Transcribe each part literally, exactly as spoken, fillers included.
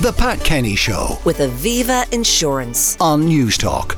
The Pat Kenny Show with Aviva Insurance on News Talk.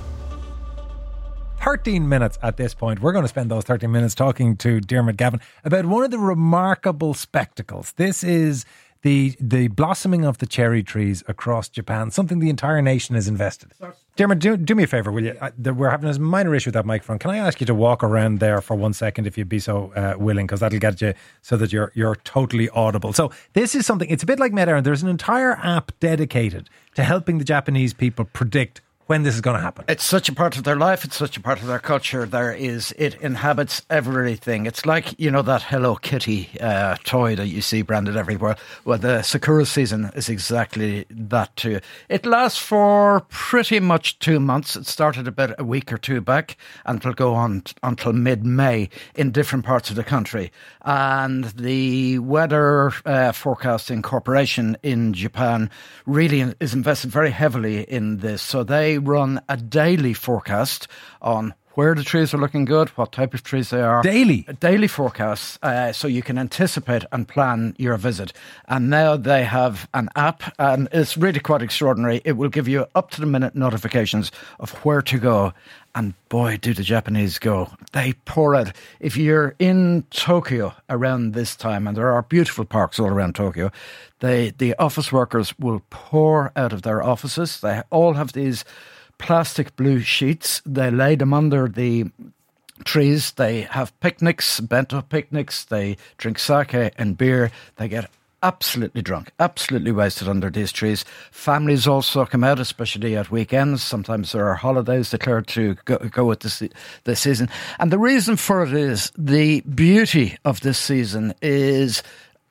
thirteen minutes at this point. We're going to spend those thirteen minutes talking to Dermot Gavin about one of the remarkable spectacles. This is the the blossoming of the cherry trees across Japan, something the entire nation is invested in. Dermot, do, do me a favour, will you? Uh, we're having a minor issue with that microphone. Can I ask you to walk around there for one second, if you'd be so uh, willing, because that'll get you so that you're you're totally audible. So this is something, it's a bit like MedErin. There's an entire app dedicated to helping the Japanese people predict when this is going to happen. It's such a part of their life. It's such a part of their culture. There is, it inhabits everything. It's like, you know, that Hello Kitty uh, toy that you see branded everywhere. Well, the Sakura season is exactly that too. It lasts for pretty much two months. It started about a week or two back, and it'll go on t- until mid-May in different parts of the country. And the Weather uh, Forecasting Corporation in Japan really is invested very heavily in this. So they run a daily forecast on where the trees are looking good, what type of trees they are. Daily? Daily forecasts, uh, so you can anticipate and plan your visit. And now they have an app, and it's really quite extraordinary. It will give you up-to-the-minute notifications of where to go. And boy, do the Japanese go. They pour out. If you're in Tokyo around this time, and there are beautiful parks all around Tokyo, they, the office workers will pour out of their offices. They all have these plastic blue sheets. They lay them under the trees. They have picnics, bento picnics. They drink sake and beer. They get absolutely drunk, absolutely wasted under these trees. Families also come out, especially at weekends. Sometimes there are holidays declared to go, go with this, this season. And the reason for it is the beauty of this season is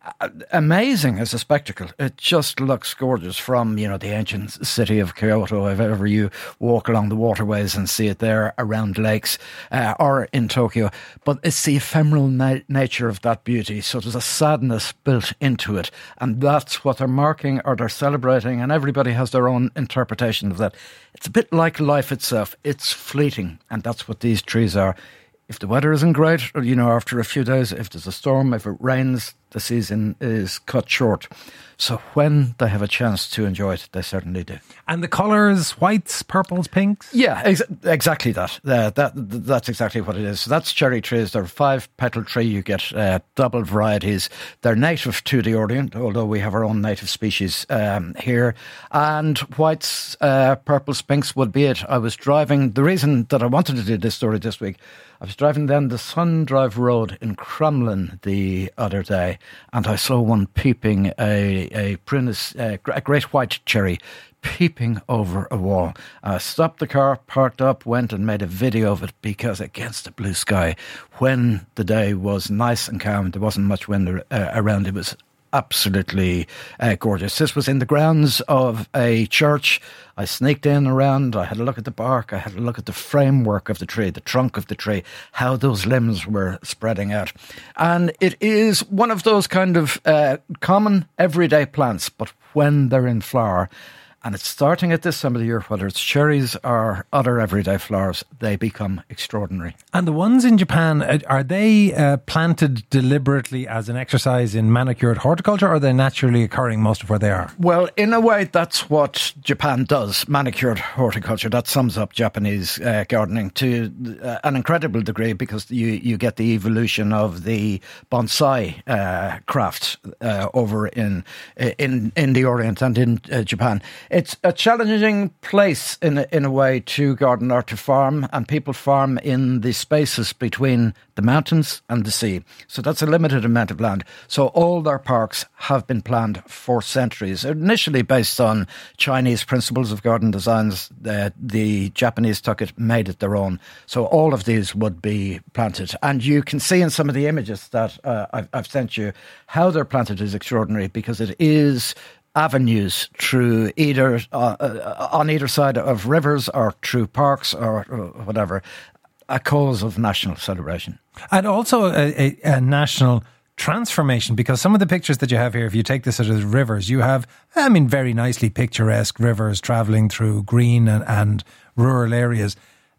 amazing as a spectacle. It just looks gorgeous from, you know, the ancient city of Kyoto. If ever you walk along the waterways and see it there around lakes, uh, or in Tokyo. But it's the ephemeral na- nature of that beauty. So there's a sadness built into it. And that's what they're marking or they're celebrating. And everybody has their own interpretation of that. It's a bit like life itself. It's fleeting. And that's what these trees are. If the weather isn't great, or, you know, after a few days, if there's a storm, if it rains, the season is cut short. So when they have a chance to enjoy it, they certainly do. And the colours, whites, purples, pinks? Yeah, ex- exactly that. Uh, that. That's exactly what it is. So that's cherry trees. They're five petal tree. You get uh, double varieties. They're native to the Orient, although we have our own native species um, here. And whites, uh, purples, pinks would be it. I was driving, the reason that I wanted to do this story this week, I was driving down the Sun Drive Road in Crumlin the other day, and I saw one peeping, a a, Prunus, uh, a great white cherry, peeping over a wall. I stopped the car, parked up, went and made a video of it, because against the blue sky, when the day was nice and calm, there wasn't much wind uh, around, it was absolutely uh, gorgeous. This was in the grounds of a church. I sneaked in around, I had a look at the bark, I had a look at the framework of the tree, the trunk of the tree, how those limbs were spreading out. And it is one of those kind of uh, common everyday plants, but when they're in flower, and it's starting at this time of the year, whether it's cherries or other everyday flowers, they become extraordinary. And the ones in Japan, are they uh, planted deliberately as an exercise in manicured horticulture, or are they naturally occurring most of where they are? Well, in a way, that's what Japan does, manicured horticulture. That sums up Japanese uh, gardening to uh, an incredible degree, because you, you get the evolution of the bonsai uh, craft uh, over in, in, in the Orient and in uh, Japan. It's a challenging place in a, in a way to garden or to farm, and people farm in the spaces between the mountains and the sea. So that's a limited amount of land. So all their parks have been planned for centuries, initially based on Chinese principles of garden designs. Uh, the Japanese took it, made it their own. So all of these would be planted. And you can see in some of the images that uh, I've, I've sent you, how they're planted is extraordinary, because it is avenues through either uh, uh, on either side of rivers or through parks or, or whatever, a cause of national celebration. And also a, a, a national transformation, because some of the pictures that you have here, if you take this as rivers, you have, I mean, very nicely picturesque rivers travelling through green and, and rural areas.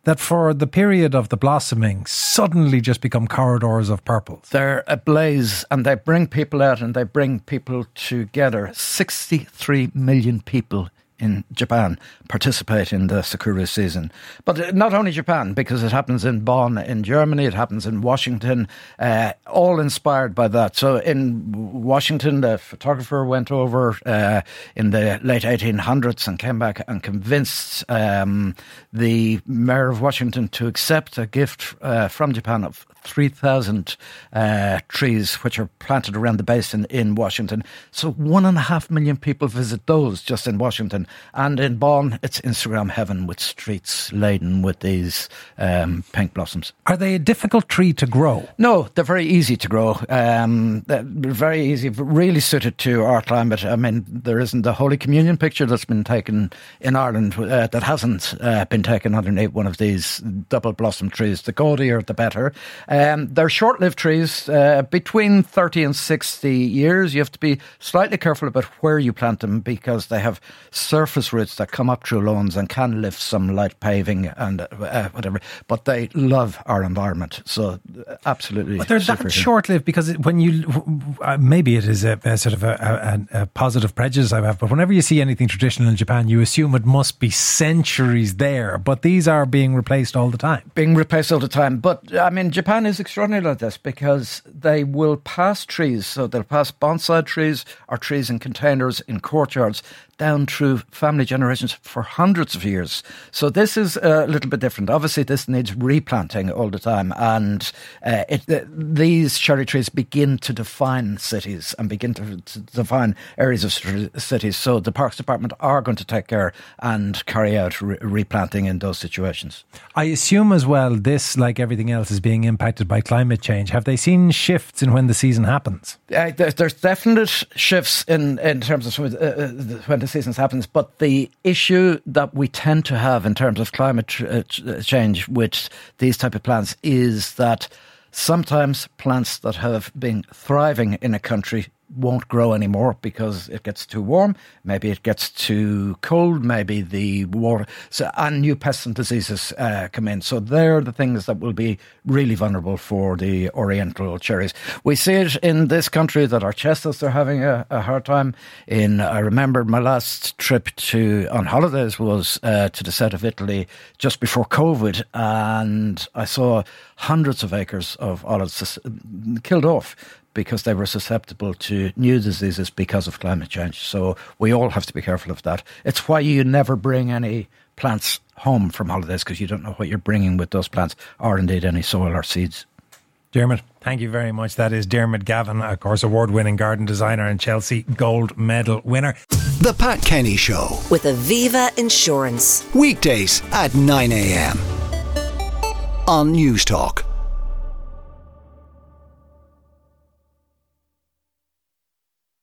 that for the period of the blossoming suddenly just become corridors of purples. They're ablaze and they bring people out and they bring people together. sixty-three million people in Japan participate in the sakura season. But not only Japan, because it happens in Bonn in Germany, it happens in Washington, uh, all inspired by that. So in Washington, the photographer went over uh, in the late eighteen hundreds and came back and convinced um, the mayor of Washington to accept a gift uh, from Japan of three thousand uh, trees which are planted around the basin in Washington. So one and a half million people visit those just in Washington. And in Bonn, it's Instagram heaven with streets laden with these um, pink blossoms. Are they a difficult tree to grow? No, they're very easy to grow. Um, they're very easy, really suited to our climate. I mean, there isn't the Holy Communion picture that's been taken in Ireland uh, that hasn't uh, been taken underneath one of these double blossom trees. The gaudier, the better. Um, they're short-lived trees, uh, between thirty and sixty years. You have to be slightly careful about where you plant them because they have surface roots that come up through lawns and can lift some light paving and uh, whatever. But they love our environment, so absolutely. But they're that short-lived because it, when you, uh, maybe it is a, a sort of a, a, a positive prejudice I have, but whenever you see anything traditional in Japan, you assume it must be centuries there. But these are being replaced all the time. Being replaced all the time. But I mean, Japan is extraordinary like this because they will pass trees. So they'll pass bonsai trees or trees in containers in courtyards down through family generations for hundreds of years. So this is a little bit different. Obviously, this needs replanting all the time. And uh, it, uh, these cherry trees begin to define cities and begin to, to define areas of cities. So the Parks Department are going to take care and carry out re- replanting in those situations. I assume as well, this, like everything else, is being impacted by climate change. Have they seen shifts in when the season happens? Uh, there's definite shifts in, in terms of uh, when the season happens, but the issue that we tend to have in terms of climate change with these type of plants is that sometimes plants that have been thriving in a country won't grow anymore because it gets too warm, maybe it gets too cold, maybe the water, so, and new pests and diseases uh, come in. So they're the things that will be really vulnerable for the oriental cherries. We see it in this country that our chestnuts are having a, a hard time. In I remember my last trip to on holidays was uh, to the south of Italy just before COVID, and I saw hundreds of acres of olives killed off because they were susceptible to new diseases because of climate change. So we all have to be careful of that. It's why you never bring any plants home from holidays, because you don't know what you're bringing with those plants, or indeed any soil or seeds. Dermot, thank you very much. That is Dermot Gavin, of course, award-winning garden designer and Chelsea Gold Medal winner. The Pat Kenny Show. With Aviva Insurance. Weekdays at nine a.m. on News Talk.